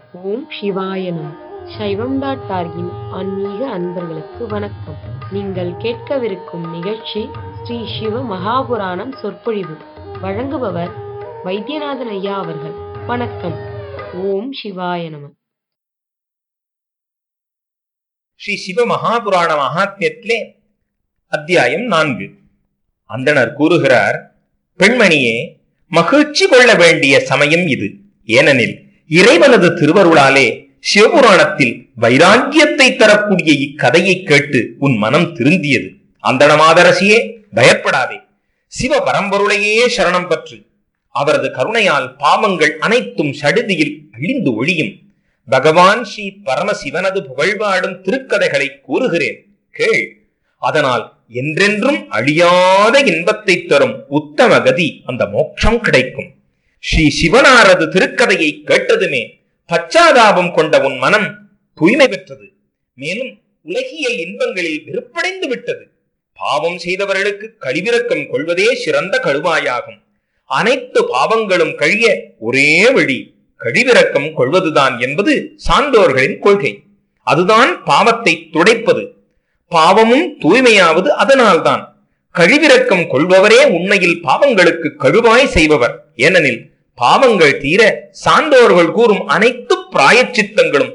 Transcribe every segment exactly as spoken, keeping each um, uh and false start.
ஓம் சிவாய நம. சைவம் டாட் டார்கின் ஆன்மீக அன்பர்களுக்கு வணக்கம். நீங்கள் கேட்கவிருக்கும் நிகழ்ச்சி ஸ்ரீ சிவ மகாபுராணம் சொற்பொழிவு. வழங்குபவர் வைத்தியநாதன் ஐயா அவர்கள். வணக்கம். ஓம் சிவாய நம. ஸ்ரீ சிவ மகாபுராண மகாத்மியத்திலே அத்தியாயம் நான்கு. அந்தணர் கூறுகிறார், பெண்மணியே, மகிழ்ச்சி கொள்ள வேண்டிய சமயம் இது. ஏனெனில் இறைவனது திருவருளாலே சிவபுராணத்தில் வைராக்கியத்தை தரக்கூடிய இக்கதையை கேட்டு உன் மனம் திருந்தியது. அந்தண மாதரசியே, பயப்படாதே. சிவ பரம்பொருளையே சரணம் பற்று. அவரது கருணையால் பாவங்கள் அனைத்தும் சடுதியில் அழிந்து ஒழியும். பகவான் ஸ்ரீ பரமசிவனது புகழ்பாடும் திருக்கதைகளை கூறுகிறேன், கேள். அதனால் என்றென்றும் அழியாத இன்பத்தை தரும் உத்தம கதி, அந்த மோட்சம் கிடைக்கும். ஸ்ரீ சிவனாரது திருக்கதையை கேட்டதுமே பச்சாதாபம் கொண்ட உன் மனம் தூய்மை பெற்றது. மேலும் உலகியல் இன்பங்களில் வெறுப்படைந்து விட்டது. பாவம் செய்தவர்களுக்கு கழிவிறக்கம் கொள்வதே சிறந்த கழுவாயாகும். அனைத்து பாவங்களும் கழிய ஒரே வழி கழிவிறக்கம் கொள்வதுதான் என்பது சான்றோர்களின் கொள்கை. அதுதான் பாவத்தை துடைப்பது. பாவமும் தூய்மையாவது அதனால்தான். கழிவிறக்கம் கொள்பவரே உண்மையில் பாவங்களுக்கு கழுவாய் செய்பவர். ஏனெனில் பாவங்கள் தீர சான்றோர்கள் கூறும் அனைத்து பிராயச்சித்தங்களும்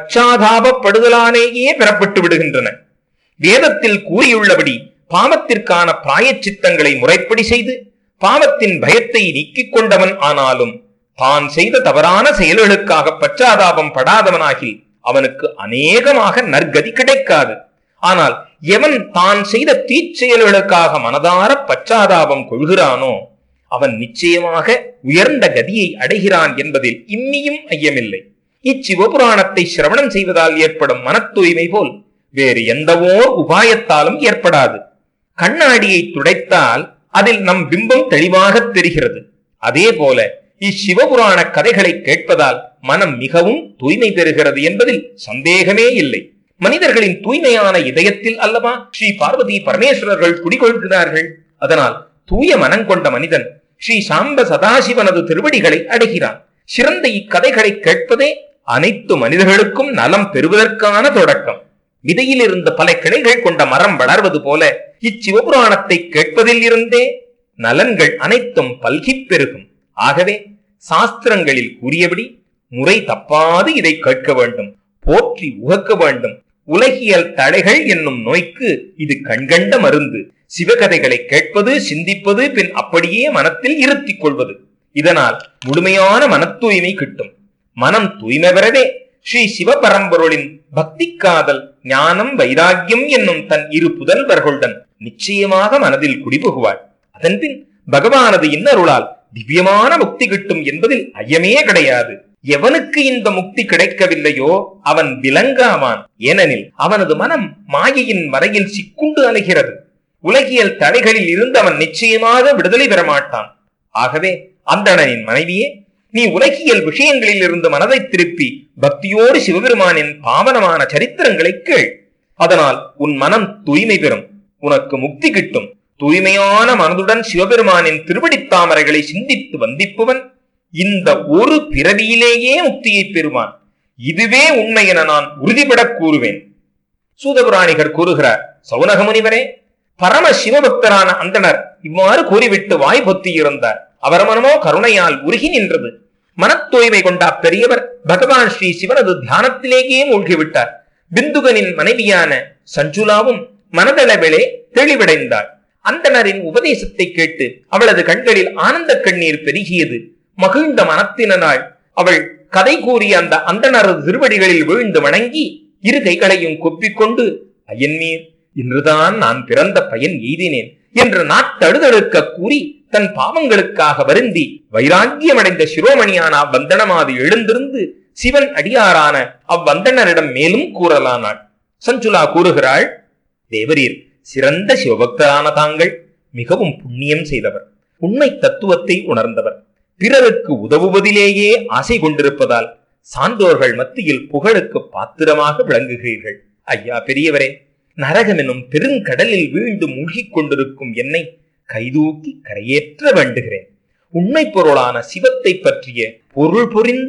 பச்சாதாபப்படுதலாலேயே பெறப்பட்டு விடுகின்றன. வேதத்தில் கூறியுள்ளபடி பாவத்திற்கான பிராயச்சித்தங்களை முறைப்படி செய்து பாவத்தின் பயத்தை நீக்கிக் கொண்டவன் ஆனாலும் தான் செய்த தவறான செயல்களுக்காக பச்சாதாபம் படாதவனாகி அவனுக்கு அநேகமாக நற்கதி கிடைக்காது. ஆனால் எவன் தான் செய்த தீச்செயல்களுக்காக மனதார பச்சாதாபம் கொள்கிறானோ அவன் நிச்சயமாக உயர்ந்த கதியை அடைகிறான் என்பதில் இம்மியும் ஐயமில்லை. இச்சிவபுராணத்தை சிரவணம் செய்வதால் ஏற்படும் மன தூய்மை போல் வேறு எந்தவோ உபாயத்தாலும் ஏற்படாது. கண்ணாடியை துடைத்தால் அதில் நம் பிம்பம் தெளிவாக தெரிகிறது. அதே போல இச்சிவபுராண கதைகளை கேட்பதால் மனம் மிகவும் தூய்மை பெறுகிறது என்பதில் சந்தேகமே இல்லை. மனிதர்களின் தூய்மையான இதயத்தில் அல்லவா ஸ்ரீ பார்வதி பரமேஸ்வரர்கள் குடிகொள்கிறார்கள். அதனால் தூய மனம் கொண்ட மனிதன் ஸ்ரீ சாம்ப சதாசிவனது திருவடிகளை அடைகிறான். சிறந்த இக்கதைகளை கேட்பதே அனைத்து மனிதர்களுக்கும் நலம் பெறுவதற்கான தொடக்கம். விதையில் இருந்து பல கிளைகள் கொண்ட மரம் வளர்வது போல இச்சிவபுராணத்தை கேட்பதில் இருந்தே நலன்கள் அனைத்தும் பல்கி பெருகும். ஆகவே சாஸ்திரங்களில் கூறியபடி முறை தப்பாது இதை கேட்க வேண்டும், போற்றி உகக்க வேண்டும். உலகியல் தடைகள் என்னும் நோய்க்கு இது கண்கண்ட மருந்து. சிவகதைகளை கேட்பது, சிந்திப்பது, பின் அப்படியே மனத்தில் இருத்திக் கொள்வது. இதனால் முழுமையான மன தூய்மை கிட்டும். மனம் தூய்மை பெறவே ஸ்ரீ சிவபரம்பொருளின் பக்தி, காதல், ஞானம், வைராக்கியம் என்னும் தன் இரு புதல்வர்களுடன் நிச்சயமாக மனதில் குடிபுகுவாள். அதன்பின் பகவானது இன்னருளால் திவ்யமான முக்தி கிட்டும் என்பதில் ஐயமே கிடையாது. எவனுக்கு இந்த முக்தி கிடைக்கவில்லையோ அவன் விலங்காவான். ஏனெனில் அவனது மனம் மாயையின் வரையில் சிக்குண்டு அலைகிறது. உலகியல் தடைகளில் இருந்து அவன் நிச்சயமாக விடுதலை பெற மாட்டான். ஆகவே அந்தணனின் மனைவியே, நீ உலகியல் விஷயங்களில் இருந்து மனதை திருப்பி பக்தியோடு சிவபெருமானின் பாவனமான சரித்திரங்களை கேள். அதனால் உன் மனம் தூய்மை பெறும், உனக்கு முக்தி கிட்டும். தூய்மையான மனதுடன் சிவபெருமானின் திருவடித் தாமரைகளை சிந்தித்து வந்திப்பவன் இந்த ஒரு பிறவியிலேயே முக்தியை பெறுவான். இதுவே உண்மை என நான் உறுதிபட கூறுவேன். சூதபுராணிகர் கூறுகிறார், சௌனக முனிவரே, பரம சிவபக்தரான அந்தணர் இவ்வாறு கூறிவிட்டு வாய் பொத்தி இருந்தார். அவர் மனமோ கருணையால் உருகி நின்றது. மன தூய்மை கொண்ட பெரியவர் பகவான் ஸ்ரீ சிவனது தியானத்திலேயே மூழ்கிவிட்டார். பிந்துகனின் மனைவியான சஞ்சுலாவும் மனதளவிலே தெளிவடைந்தாள். அந்தணரின் உபதேசத்தை கேட்டு அவளது கண்களில் ஆனந்த கண்ணீர் பெருகியது. மகிழ்ந்த மனத்தினால் அவள் கதை கூறிய அந்த அந்தணரது திருவடிகளில் வீழ்ந்து வணங்கி இரு கைகளையும் கொப்பிக்கொண்டு, ஐயன்மீர், இன்றுதான் நான் பிறந்த பயன் எய்தினேன் என்று நாட்டழுதழுக்க கூறி தன் பாவங்களுக்காக வருந்தி வைராக்கியமடைந்த சிரோமணியான அவ்வந்தனமாது எழுந்திருந்து சிவன் அடியாரான அவ்வந்தனரிடம் மேலும் கூறலானாள். சஞ்சுலா கூறுகிறாள், தேவரீர், சிறந்த சிவபக்தரான தாங்கள் மிகவும் புண்ணியம் செய்தவர், உண்மை தத்துவத்தை உணர்ந்தவர், பிறருக்கு உதவுவதிலேயே ஆசை கொண்டிருப்பதால் சான்றோர்கள் மத்தியில் புகழுக்கு பாத்திரமாக விளங்குகிறீர்கள். ஐயா பெரியவரே, நரகம் எனும் பெருங்கடலில் வீழ்ந்து மூழ்கிக் கொண்டிருக்கும் என்னை கைதூக்கி கரையேற்ற வேண்டுகிறேன். உண்மை பொருளான சிவத்தை பற்றிய பொருள் புரிந்த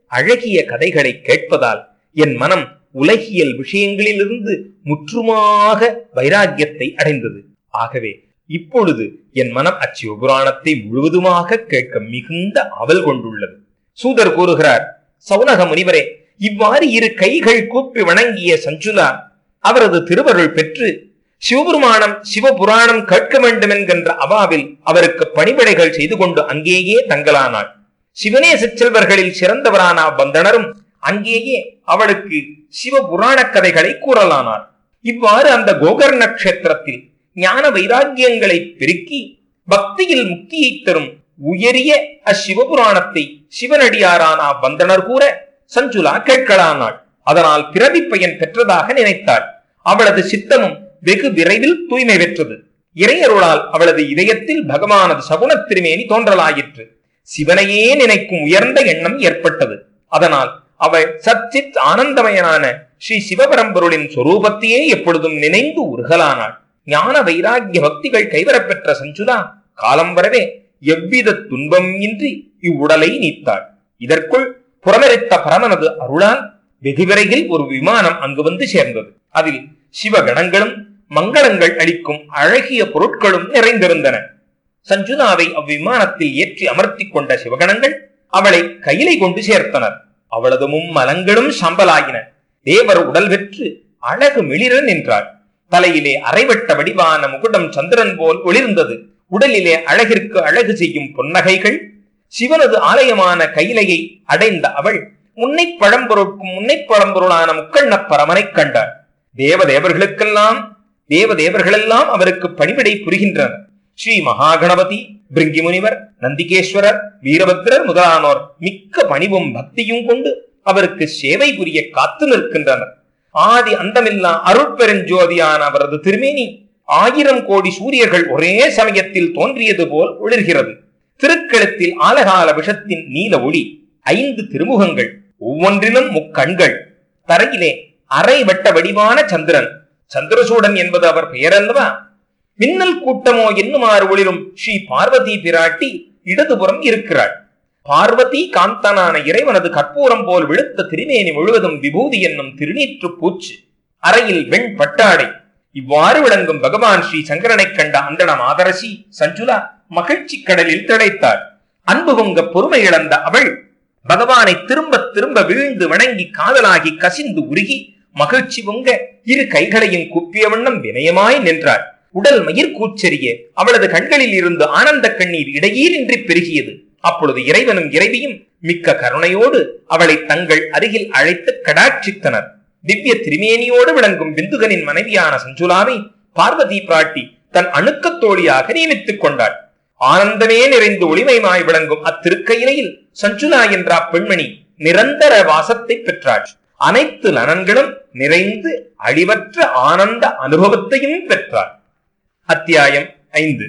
அழகிய கதைகளை கேட்பதால் என் மனம் உலகியல் விஷயங்களிலிருந்து முற்றுமாக வைராக்கியத்தை அடைந்தது. ஆகவே இப்பொழுது என் மனம் அச்சிவபுராணத்தை முழுவதுமாக கேட்க மிகுந்த ஆவல் கொண்டுள்ளது. சூதர் கூறுகிறார், சௌனக முனிவரே, இவ்வாறு இரு கைகள் கூப்பி வணங்கிய சஞ்சுலா அவரது திருவருள் பெற்று சிவபெருமானம் சிவபுராணம் கேட்க வேண்டும் என்கின்ற அவாவில் அவருக்கு பணிவிடைகள் செய்து கொண்டு அங்கேயே தங்கலானாள். சிவநேச செல்வர்களில் சிறந்தவரான வந்தனரும் அங்கேயே அவளுக்கு சிவபுராண கதைகளை கூறலானார். இவ்வாறு அந்த கோகர்ண கஷேத்திரத்தில் ஞான வைராக்கியங்களை பெருக்கி பக்தியில் முக்தியை தரும் உயரிய அச்சிவபுராணத்தை சிவனடியாரான வந்தனர் கூற சஞ்சுலா கேட்கலானாள். அதனால் பிறவி பயன் பெற்றதாக நினைத்தாள். அவளது சித்தமும் வெகு விரைவில் தூய்மை பெற்றது. இறையருளால் அவளது இதயத்தில் பகவானது சகுன திருமேனி தோன்றலாயிற்று. சிவனையே நினைக்கும் உயர்ந்த எண்ணம் ஏற்பட்டது. அதனால் அவள் சச்சித் ஆனந்தமயனான ஸ்ரீ சிவபரம்பொருளின் சொரூபத்தையே எப்பொழுதும் நினைந்து உருகலானாள். ஞான வைராக்கிய பக்திகள் கைவரப்பெற்ற சஞ்சுலா காலம் வரவே எவ்வித துன்பம் இன்றி இவ்வுடலை நீத்தாள். இதற்குள் புறமரித்த பரமனது அருளால் வெகு விரைவில் ஒரு விமானம் அங்கு வந்து சேர்ந்தது. அதில் சிவகணங்களும் மங்களங்கள் அளிக்கும் அழகிய பொருட்களும் நிறைந்திருந்தன. சஞ்சுலாவை அவ்விமானத்தில் ஏற்றி அமர்த்தி கொண்ட சிவகணங்கள் அவளை கையிலை கொண்டு சேர்த்தனர். அவளது மும்மலங்களும் சாம்பலாயின. தேவர் உடல் பெற்று அழகு மிளிர நின்றாள். தலையிலே அரைவட்ட வடிவான முகுடம் சந்திரன் போல் ஒளிர்ந்தது. உடலிலே அழகிற்கு அழகு செய்யும் பொன்னகைகள். சிவனது ஆலயமான கையிலையை அடைந்த அவள் முன்னை பழம்பொருட்கும் முன்னை பழம்பொருளான முக்கண்ண பரமனை கண்டாள். தேவதேவர்களுக்கெல்லாம் தேவதேவர்களெல்லாம் அவருக்கு பணிவிடை புரிகின்றனர். ஸ்ரீ மகாகணபதி, பிருங்கி முனிவர், நந்திகேஸ்வரர், வீரபத்ரர் முதலானோர் மிக்க பணிவும் பக்தியும் கொண்டு அவருக்கு சேவை புரிய காத்து நிற்கின்றனர். ஆதி அந்தமில்லா அருட்பெருஞ்சோதியான அவரது திருமேனி ஆயிரம் கோடி சூரியர்கள் ஒரே சமயத்தில் தோன்றியது போல் ஒளிர்கிறது. திருக்கழுத்தில் ஆலகால விஷத்தின் நீல ஒளி, ஐந்து திருமுகங்கள், ஒவ்வொன்றிலும் முக்கண்கள், தரையிலே அரை வட்ட வடிவான சந்திரன். சந்திரசூடன் என்பது அவர் பெயரல்லவா? மின்னல் கூட்டமோ என்னுமாறு ஒளிரும் ஸ்ரீ பார்வதி பிராட்டி இடதுபுறம் இருக்கிறாள். பார்வதி காந்தனான இறைவனது கற்பூரம் போல் விழுத்த திருமேனி முழுவதும் விபூதி என்னும் திருநீற்று பூச்சு, அறையில் வெண் பட்டாடை. இவ்வாறு விளங்கும் பகவான் ஸ்ரீ சங்கரனை கண்ட அந்தன மாதரசி சஞ்சுலா மகிழ்ச்சி கடலில் திளைத்தாள். அன்பு பொங்க பொறுமை இழந்த அவள் பகவானை திரும்ப திரும்ப வீழ்ந்து வணங்கி காதலாகி கசிந்து உருகி மகிழ்ச்சி பொங்க இரு கைகளையும் குப்பிய வண்ணம் வினயமாய் நின்றாள். உடல் மயிர் கூச்செறிய அவளது கண்களில் இருந்து ஆனந்த கண்ணீர் இடையீரின்றி பெருகியது. அப்பொழுது இறைவனும் இறைவியும் மிக்க கருணையோடு அவளை தங்கள் அருகில் அழைத்து கடாட்சித்தனர். திவ்ய திருமேனியோடு விளங்கும் பிந்துகனின் மனைவியான சஞ்சுலாவை பார்வதி பிராட்டி தன் அணுக்க தோழியாக நியமித்துக் கொண்டாள். ஆனந்தமே நிறைந்து ஒளிமயமாய் விளங்கும் அத்திருக்கையிலையில் சஞ்சுலா என்ற பெண்மணி நிரந்தர வாசத்தை பெற்றாள். அனைத்து நலன்களும் நிறைந்து அழிவற்ற ஆனந்த அனுபவத்தையும் பெற்றாள். அத்தியாயம் ஐந்து.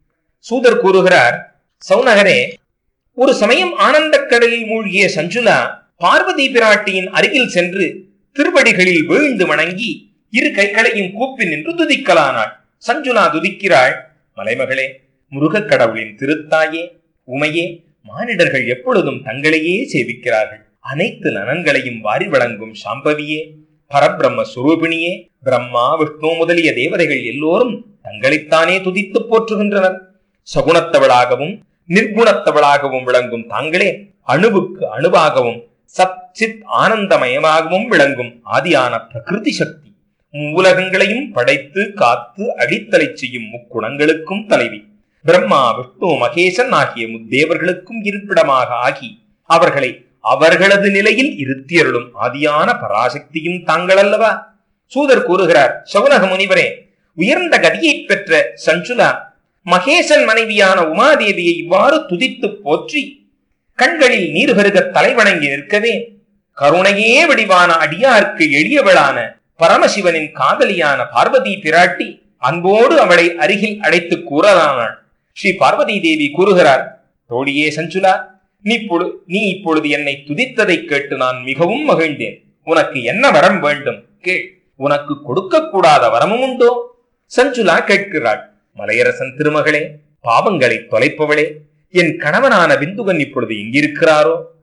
சூதர் கூறுகிறார், சௌனகரே, ஒரு சமயம் ஆனந்த கடலில் மூழ்கிய சஞ்சுலா பார்வதி பிராட்டியின் அருகில் சென்று திருவடிகளில் வீழ்ந்து வணங்கி இரு கைகளையும் கூப்பி நின்று துதிக்கலானாள். சஞ்சுலா துதிக்கிறாள், மலைமகளே, முருகக் கடவுளின் திருத்தாயே, உமையே, மானிடர்கள் எப்பொழுதும் தங்களையே சேவிக்கிறார்கள். அனைத்து நலன்களையும் வாரி வழங்கும் சாம்பவியே, பரபிரம்ம சுரூபிணியே, பிரம்மா விஷ்ணு முதலிய தேவதைகள் எல்லோரும் தங்களைத்தானே துதித்து போற்றுகின்றனர். சகுணத்தவளாகவும் நிர்குணத்தவளாகவும் விளங்கும் தாங்களே அணுவுக்கு அணுவாகவும் சச்சித் ஆனந்தமயமாகவும் விளங்கும் ஆதியான பிரகிருதி சக்தி, மூலகங்களையும் படைத்து காத்து அடித்தலை செய்யும் முக்குணங்களுக்கும் தலைவி, பிரம்மா விஷ்ணு மகேசன் ஆகிய முத்தேவர்களுக்கும் இருப்பிடமாக ஆகி அவர்களை அவர்களது நிலையில் இருத்தியருளும் ஆதியான பராசக்தியும் தாங்கள் அல்லவா? சூதர் கூறுகிறார், சௌனக முனிவரே, உயர்ந்த கதியை பெற்ற சஞ்சுலா மகேசன் மனைவியான உமாதேவியை இவ்வாறு துதித்து போற்றி கண்களில் நீர் பெருக தலைவணங்கி நிற்கவே கருணையே வடிவான அடியார்க்கு எளியவளான பரமசிவனின் காதலியான பார்வதி பிராட்டி அன்போடு அவளை அருகில் அழைத்து கூறலானாள். ஸ்ரீ பார்வதி தேவி கூறுகிறார், தோழியே சஞ்சுலா, நீ நீ இப்பொழுது என்னை துதித்ததை கேட்டு நான் மிகவும் மகிழ்ந்தேன். உனக்கு என்ன வரம் வேண்டும் கேள். உனக்கு கொடுக்க கூடாத வரமும் உண்டோ? சஞ்சுலா கேட்கிறாள், மலையரசன் திருமகளே, பாவங்களை தொலைப்பவளே, என் கணவனான விந்துகன் இப்பொழுது எங்கிருக்கிறாரோ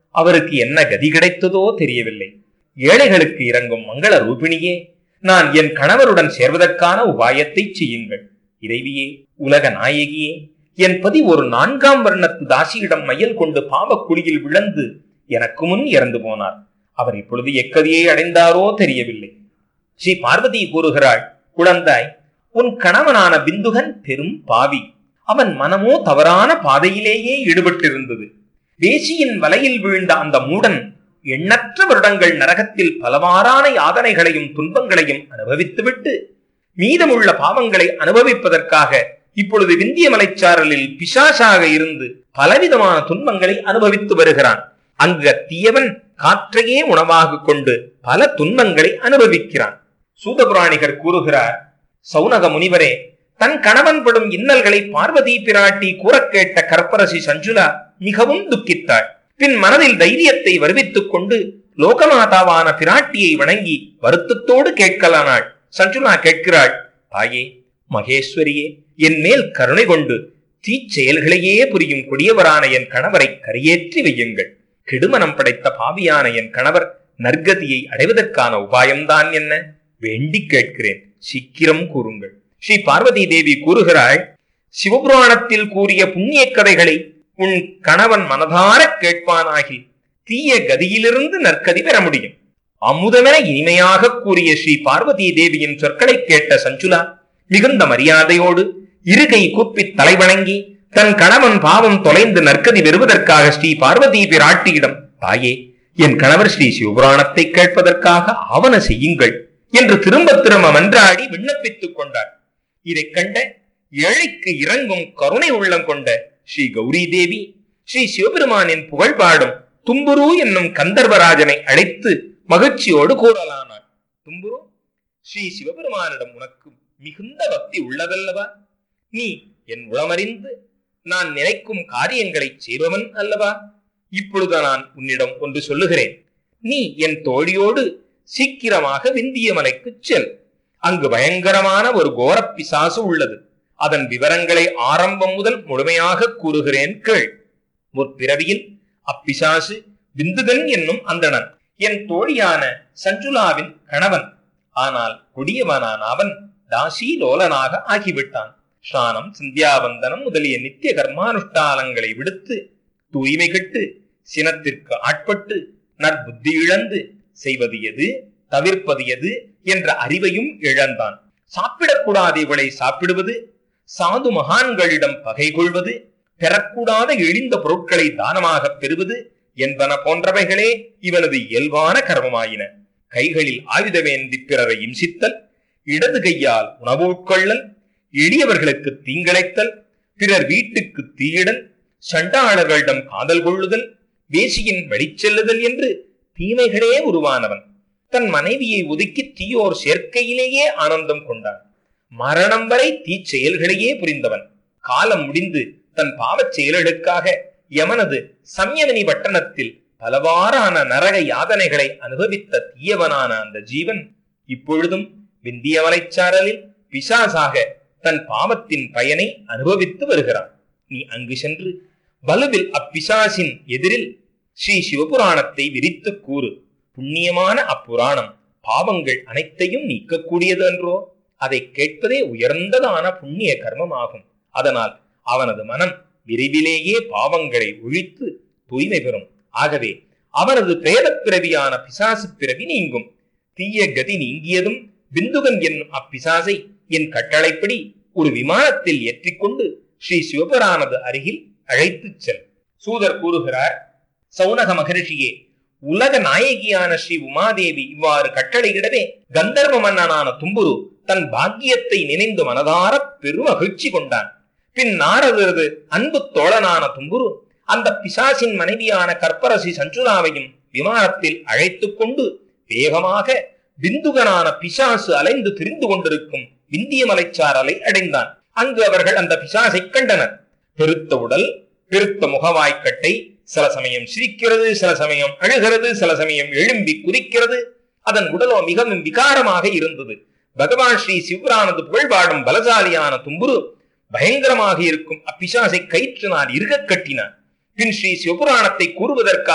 அவருக்கு என்ன கதி கிடைத்ததோ தெரியவில்லை. ஏழைகளுக்கு இறங்கும் மங்கள ரூபிணியே, நான் என் கணவருடன் சேர்வதற்கான உபாயத்தை செய்யுங்கள். இறைவியே, உலக நாயகியே, என் பதி ஒரு நான்காம் வர்ணத்து தாசியிடம் மையல் கொண்டு பாவக் குழியில் விழுந்து எனக்கு முன் இறந்து போனார். அவர் இப்பொழுது எக்கதியை அடைந்தாரோ தெரியவில்லை. ஸ்ரீ பார்வதி கூறுகிறாள், குழந்தாய், உன் கணவனான பிந்துகன் பெரும் பாவி. அவன் மனமோ தவறான பாதையிலேயே ஈடுபட்டிருந்தது. வேசியின் வலையில் வீழ்ந்த அந்த மூடன் எண்ணற்ற வருடங்கள் நரகத்தில் பலவாறான யாதனைகளையும் துன்பங்களையும் அனுபவித்துவிட்டு மீதமுள்ள பாவங்களை அனுபவிப்பதற்காக இப்பொழுது விந்திய மலைச்சாரலில் பிசாசாக இருந்து பலவிதமான துன்பங்களை அனுபவித்து வருகிறான். அங்கு தீயவன் காற்றையே உணவாக கொண்டு பல துன்பங்களை அனுபவிக்கிறான். சூதபுராணிகர் கூறுகிறார், சௌனக முனிவரே, தன் கணவன் படும் இன்னல்களை பார்வதி பிராட்டி கூற கேட்ட கற்பரசி சஞ்சுலா மிகவும் துக்கித்தாள். பின் மனதில் தைரியத்தை வருவித்துக் கொண்டு லோகமாதாவான பிராட்டியை வணங்கி வருத்தத்தோடு கேட்கலானாள். சஞ்சுலா கேட்கிறாள், தாயே, மகேஸ்வரியே, என் மேல் கருணை கொண்டு தீச்செயல்களையே புரியும் கொடியவரான என் கணவரை கரையேற்றி வையுங்கள். கெடுமனம் படைத்த பாவியான என் கணவர் நற்கதியை அடைவதற்கான உபாயம்தான் என்ன? வேண்டி கேட்கிறேன், சீக்கிரம் கூறுங்கள். ஸ்ரீ பார்வதி தேவி கூறுகிறாள், சிவபுராணத்தில் கூறிய புண்ணிய கதைகளை உன் கணவன் மனதார கேட்பானாகி தீய கதியிலிருந்து நற்கதி பெற முடியும். அமுதமென இனிமையாக கூறிய ஸ்ரீ பார்வதி தேவியின் சொற்களை கேட்ட சஞ்சுலா மிகுந்த மரியாதையோடு இருகை கூப்பி தலை வணங்கி தன் கணவன் பாவம் தொலைந்து நற்கதி பெறுவதற்காக ஸ்ரீ பார்வதி பிராட்டியிடம், தாயே, என் கணவர் ஸ்ரீ சிவபுராணத்தை கேட்பதற்காக ஆவன செய்யுங்கள் என்று திரும்ப திரும்ப மன்றாடி விண்ணப்பித்துக் கொண்டார். இதை கண்ட ஏழைக்கு இறங்கும் கருணை உள்ளம் கொண்ட ஸ்ரீ கௌரி தேவி ஸ்ரீ சிவபெருமானின் புகழ்பாடும் தும்புரு என்னும் கந்தர்வராஜனை அழைத்து மகிழ்ச்சியோடு கூறலானார். தும்புரு, ஸ்ரீ சிவபெருமானிடம் உனக்கு மிகுந்த பக்தி உள்ளதல்லவா? நீ என் உளமறிந்து நான் நினைக்கும் காரியங்களை செய்பவன் அல்லவா? இப்பொழுது நான் உன்னிடம் ஒன்று சொல்லுகிறேன். நீ என் தோழியோடு சீக்கிரமாக விந்திய மலைக்கு செல். அங்கு பயங்கரமான ஒரு கோர பிசாசு உள்ளது. அதன் விவரங்களை ஆரம்பம் முதல் முழுமையாக கூறுகிறேன் கேள். முற்பிறவியில் அப்பிசாசு பிந்துகன் என்னும் அந்தணன் என் தோழியான சஞ்சுலாவின் கணவன். ஆனால் கொடியவனான அவன் தாசி லோலனாக ஆகிவிட்டான். ஸ்நானம், சந்தியாவந்தனம் முதலிய நித்திய கர்மானுஷ்டானங்களை விடுத்து தூய்மை கெட்டு சினத்திற்கு ஆட்பட்டு நற்புத்தி இழந்து செய்வது எது தவிர்ப்பது எது என்ற அறிவையும் இழந்தான். சாப்பிடக்கூடாத இவளை சாப்பிடுவது, சாது மகான்களிடம் பகை கொள்வது, பெறக்கூடாத இழிந்த பொருட்களை தானமாக பெறுவது என்பன போன்றவைகளே இவனது இயல்பான கர்மமாயின. கைகளில் ஆயுதவேந்தி பிறரை இம்சித்தல், இடது கையால் உணவு உட்கொள்ளல், எளியவர்களுக்கு தீங்கிழைத்தல், பிறர் வீட்டுக்கு தீயிடல், சண்டாளர்களிடம் காதல் கொள்ளுதல், வேசியின் வழிச்செல்லுதல் என்று தீமைகளே உருவானவன். தன் மனைவியை ஒதுக்கி தீயோர் சேர்க்கையிலேயே ஆனந்தம் கொண்டான். மரணம் வரை தீச்செயல்களையே புரிந்தவன். காலம் முடிந்து தன் பாவச் செயல்களுக்காக யமனது சம்யமனி பட்டணத்தில் பலவாறான நரக யாதனைகளை அனுபவித்த தீயவனான அந்த ஜீவன் இப்பொழுதும் விந்திய மலைச்சாரலில் பிசாசாக தன் பாவத்தின் பயனை அனுபவித்து வருகிறான். நீ அங்கு சென்று வலுவில் அப்பிசாசின் எதிரில் ஸ்ரீ சிவபுராணத்தை விரித்து கூறு. புண்ணியமான அப்புராணம் பாவங்கள் அனைத்தையும் நீக்கக்கூடியது என்றோ. அதை கேட்பதே உயர்ந்ததான புண்ணிய கர்மமாகும். அதனால் அவனது மனம் விரைவிலேயே பாவங்களை ஒழித்து தூய்மை பெறும். ஆகவே அவனது பிரேத பிறவியான பிசாசு பிறவி நீங்கும். தீய கதி நீங்கியதும் பிந்துகன் என்னும் அப்பிசாசை என் கட்டளைப்படி ஒரு விமானத்தில் ஏற்றிக்கொண்டு ஸ்ரீ சிவபுரானது அருகில் அழைத்துச் செல். சூதர் கூறுகிறார், சௌனக மகரிஷியே, உலக நாயகியான ஸ்ரீ உமாதேவி இவ்வாறு கட்டளையிடவே கந்தர்வ மன்னனான தும்புரு தன் பாக்கியத்தை நினைந்து மனதார பெருமகிழ்ச்சி கொண்டான். பின் நாரதரது அன்பு தோழனான தும்புரு அந்த பிசாசின் மனைவியான கற்பரசி சஞ்சுலாவையும் விமானத்தில் அழைத்துக் கொண்டு வேகமாக பிந்துகனான பிசாசு அலைந்து திரிந்து கொண்டிருக்கும் விந்திய மலைச்சாரலை அடைந்தான். அங்கு அவர்கள் அந்த பிசாசை கண்டனர். பெருத்த உடல், பெருத்த முகவாய்க்கட்டை, சில சமயம் சிரிக்கிறது, சில சமயம் அழுகிறது, சில சமயம் எழும்பி குதிக்கிறது. அதன் உடலோ மிகவும் விகாரமாக இருந்தது. பகவான் ஸ்ரீ சிவபுரானது புகழ்பாடும் பலசாலியான தும்புரு பயங்கரமாக இருக்கும் அப்பிசாசை கயிற்றினால் இருக கட்டினான். பின் ஸ்ரீ சிவபுராணத்தை கூறுவதற்காக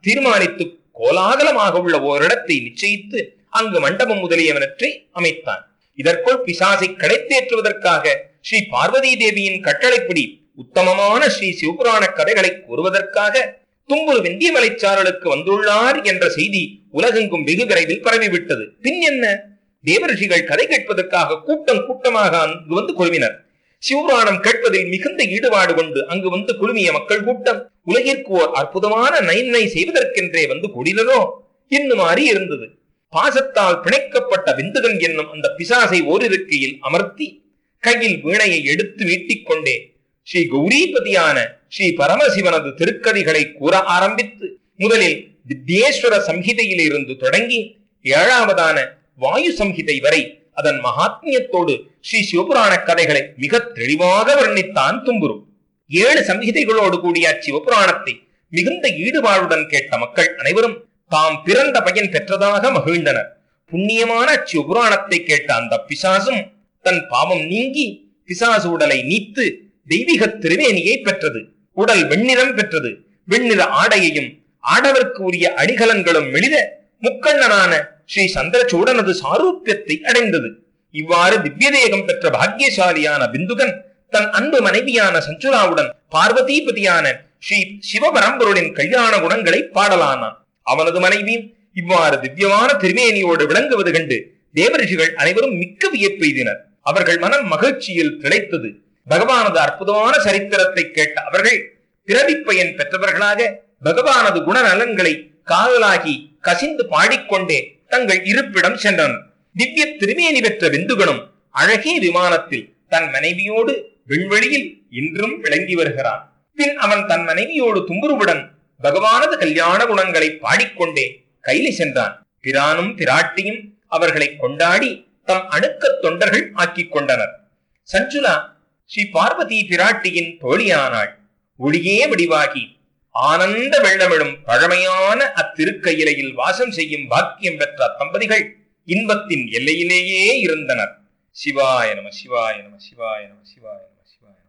தீர்மானித்து கோலாகலமாக உள்ள ஓரிடத்தை நிச்சயித்து அங்கு மண்டபம் முதலியவனற்றை அமைத்தான். இதற்குள் பிசாசை கடைத்தேற்றுவதற்காக ஸ்ரீ பார்வதி தேவியின் கட்டளைப்படி உத்தமமான ஸ்ரீ சிவபுராண கதைகளை கூறுவதற்காக தும்புரு வெந்தியமலைச்சாரலுக்கு வந்துள்ளார் என்ற செய்தி உலகெங்கும் வெகு விரைவில் பரவிவிட்டது. பின் என்ன? தேவரிஷிகள் கதை கேட்பதற்காக கூட்டம் கூட்டமாக அங்கு வந்து குழுமினர். சிவபுராணம் கேட்பதில் மிகுந்த ஈடுபாடு கொண்டு அங்கு வந்து குழுமிய மக்கள் கூட்டம் உலகிற்கு ஓர் அற்புதமான நைன்னை செய்வதற்கென்றே வந்து கூடினரோ என்னுமாறி இருந்தது. பாசத்தால் பிணைக்கப்பட்ட விந்துகன் என்னும் அந்த பிசாசை ஓரிருக்கையில் அமர்த்தி கையில் வீணையை எடுத்து வீட்டிக் கொண்டே ஸ்ரீ கௌரிபதியான ஸ்ரீ பரமசிவனது திருக்கதிகளை கூற ஆரம்பித்து முதலில் வித்யேஸ்வர சம்ஹிதையில் இருந்து தொடங்கி ஏழாவதான வாயு சம்ஹிதை வரை அதன் மகாத்மியத்தோடு ஸ்ரீ சிவபுராண கதைகளை மிக தெளிவாக வர்ணித்தான் தும்புரு. ஏழு சம்ஹிதைகளோடு கூடிய சிவபுராணத்தை மிகுந்த ஈடுபாடுடன் கேட்ட மக்கள் அனைவரும் தாம் பிறந்த பயன் பெற்றதாக மகிழ்ந்தனர். புண்ணியமான சிவபுராணத்தை கேட்ட அந்த பிசாசும் தன் பாவம் நீங்கி பிசாசு உடலை நீத்து தெய்வீக திருவேணியை பெற்றது. உடல் வெண்ணிறம் பெற்றது. வெண்ணிற ஆடையையும் ஆடவர்க்கு உரிய அடிகலன்களும் மெளித முக்கண்ணனான ஸ்ரீ சந்திரசூடனது சாரூபியத்தை அடைந்தது. இவ்வாறு திவ்ய தேகம் பெற்ற பாக்கியசாலியான பிந்துகன் தன் அன்பு மனைவியான சஞ்சுராவுடன் பார்வதிபதியான ஸ்ரீ சிவபரம்பொருளின் கல்யாண குணங்களை பாடலானான். அவனது மனைவி இவ்வாறு திவ்யமான திருமேனியோடு விளங்குவது கண்டு தேவரிஷிகள் அனைவரும் மிக்க வியப்பெய்தினர். அவர்கள் மனம் மகிழ்ச்சியில் திளைத்தது. பகவானது அற்புதமான சரித்திரத்தை கேட்ட அவர்கள் பிறவி பயன் பெற்றவர்களாக பகவானது குணநலன்களை காதலாகி கசிந்து பாடிக்கொண்டே தங்கள் இருப்பிடம் சென்றனர். திவ்ய திருமேனி பெற்ற விந்துகனும் அழகிய விமானத்தில் தன் மனைவியோடு விண்வெளியில் இன்றும் விளங்கி வருகிறான். பின் அவன் தன் மனைவியோடு தும்புருவுடன் பகவானது கல்யாண குணங்களை பாடிக்கொண்டே கைலி சென்றான். பிரானும் பிராட்டியும் அவர்களை கொண்டாடி தம் அணுக்க தொண்டர்கள் ஆக்கிக் கொண்டனர். சஞ்சுலா ஸ்ரீ பார்வதி பிராட்டியின் தோழியானாள். ஒளியே வடிவாகி ஆனந்த வெள்ளமிடும் பழமையான அத்திருக்கையிலையில் வாசம் செய்யும் பாக்கியம் பெற்ற தம்பதிகள் இன்பத்தின் எல்லையிலேயே இருந்தனர். சிவாய நம சிவாய நம சிவாய நம சிவாய நம சிவாய.